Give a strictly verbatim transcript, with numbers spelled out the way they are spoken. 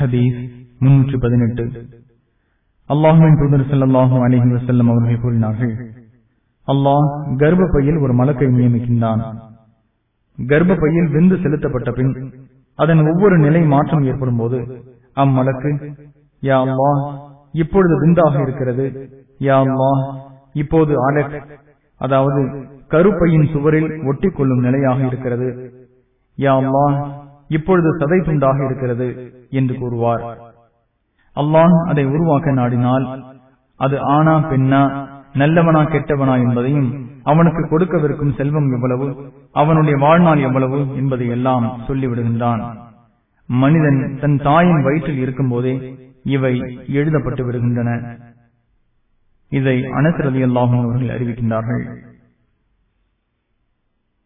ஹதீஸ் முன்னூற்று பதினெட்டு. அல்லாஹ்வின் தூதர் ஸல்லல்லாஹு அலைஹி வஸல்லம் அவர்கள் கூறினார்கள், அல்லாஹ் கர்ப்பப்பையில் ஒரு மலக்கை நியமிக்கின்றான். கர்ப்பப்பையில் விந்து செலுத்தப்பட்ட பின் அதன் ஒவ்வொரு நிலை மாற்றம் ஏற்படும் போது அம்மலக்கு, யா அல்லாஹ் இப்பொழுது விந்தாக இருக்கிறது, யா அல்லாஹ் இப்போது அலக் அதாவது கருப்பையின் சுவரில் ஒட்டிக் கொள்ளும் நிலையாக இருக்கிறது, யா அல்லாஹ் இப்பொழுது சதை துண்டாக இருக்கிறது என்று கூறுவார். அல்லாஹ் அதை உருவாக்க நாடினால் அது ஆனா பெண்ணா, நல்லவனா கெட்டவனா என்பதையும், அவனுக்கு கொடுக்கவிருக்கும் செல்வம் எவ்வளவு, அவனுடைய வாழ்நாள் எவ்வளவு என்பதை எல்லாம் சொல்லிவிடுகின்றான். மனிதன் தன் தாயின் வயிற்றில் இருக்கும் போதே இவை எழுதப்பட்டு விடுகின்றன. இதை அனஸ் ரலியல்லாஹு அன்ஹு அவர்கள் அறிவிக்கின்றார்கள்.